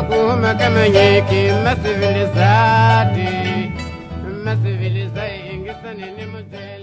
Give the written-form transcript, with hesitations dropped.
kuma kama nyeki masivilizati masivilizai ingisani ni mutele